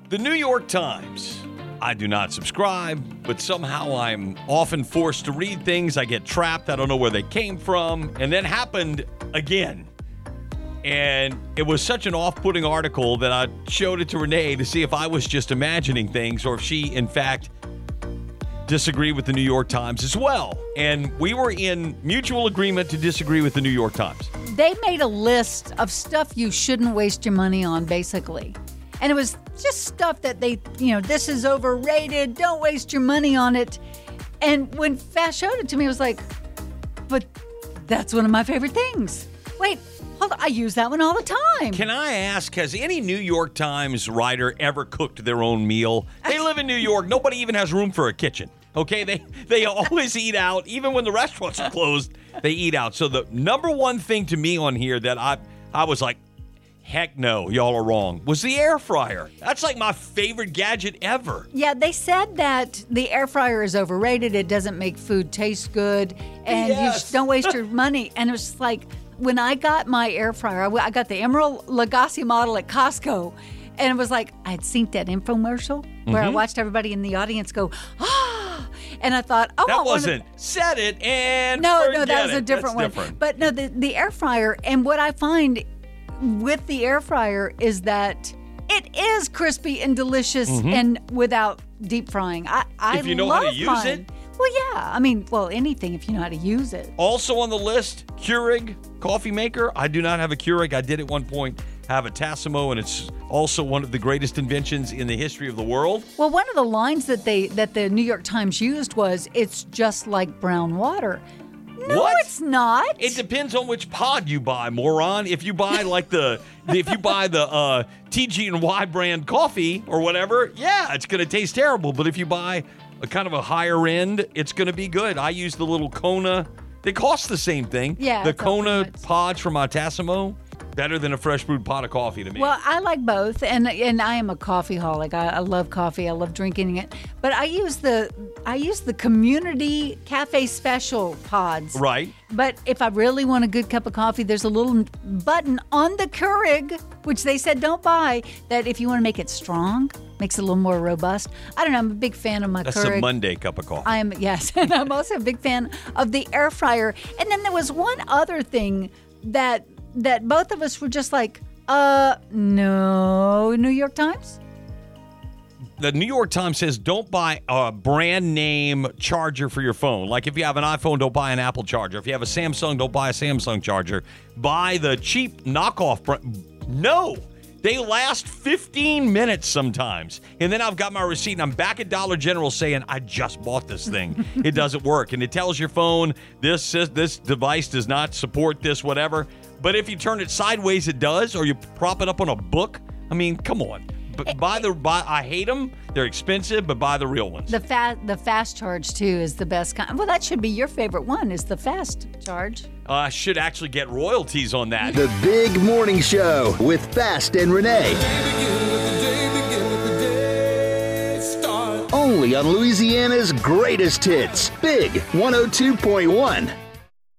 The New York Times. I do not subscribe, but somehow I'm often forced to read things. I get trapped. I don't know where they came from. And then happened again. And it was such an off-putting article that I showed it to Renee to see if I was just imagining things or if she, in fact, disagreed with the New York Times as well. And we were in mutual agreement to disagree with the New York Times. They made a list of stuff you shouldn't waste your money on, basically. And it was just stuff that they, this is overrated. Don't waste your money on it. And when Fast showed it to me, I was like, but that's one of my favorite things. Wait, hold on. I use that one all the time. Can I ask, has any New York Times writer ever cooked their own meal? They live in New York. Nobody even has room for a kitchen. Okay, they always eat out. Even when the restaurants are closed, they eat out. So the number one thing to me on here that I was like, heck no, y'all are wrong, was the air fryer. That's like my favorite gadget ever. Yeah, they said that the air fryer is overrated. It doesn't make food taste good. And you don't waste your money. And it was just like, when I got my air fryer, I got the Emerald Lagasse model at Costco. And it was like, I had seen that infomercial where I watched everybody in the audience go, and I thought, that wasn't set it and no, that was a different one. Different. But no, the air fryer, and what I find with the air fryer is that it is crispy and delicious and without deep frying. I if you know how to use it. Well, yeah. Anything if you know how to use it. Also on the list, Keurig coffee maker. I do not have a Keurig. I did at one point have a Tassimo, and it's also one of the greatest inventions in the history of the world. Well, one of the lines that the New York Times used was, "It's just like brown water." No, what? It's not. It depends on which pod you buy, moron. If you buy like the TG&Y brand coffee or whatever, yeah, it's going to taste terrible. But if you buy a kind of a higher end, it's going to be good. I use the little Kona. They cost the same thing. Yeah. The Kona pods from my Tassimo. Better than a fresh brewed pot of coffee to me. Well, I like both, and I am a coffeeholic. I love coffee. I love drinking it. But I use the community cafe special pods. Right. But if I really want a good cup of coffee, there's a little button on the Keurig, which they said don't buy, that if you want to make it strong, makes it a little more robust. I don't know. I'm a big fan of my Keurig. That's a Monday cup of coffee. Yes. And I'm also a big fan of the air fryer. And then there was one other thing that both of us were just like, no, New York Times? The New York Times says don't buy a brand name charger for your phone. Like if you have an iPhone, don't buy an Apple charger. If you have a Samsung, don't buy a Samsung charger. Buy the cheap knockoff brand. No, they last 15 minutes sometimes. And then I've got my receipt and I'm back at Dollar General saying, I just bought this thing. It doesn't work. And it tells your phone, this device does not support this, whatever. But if you turn it sideways, it does, or you prop it up on a book. I mean, come on. But I hate them. They're expensive, but buy the real ones. The fast charge too is the best kind. Well, that should be your favorite one. Is the fast charge? I should actually get royalties on that. The Big Morning Show with Fast and Renee. Only on Louisiana's greatest hits. Big 102.1.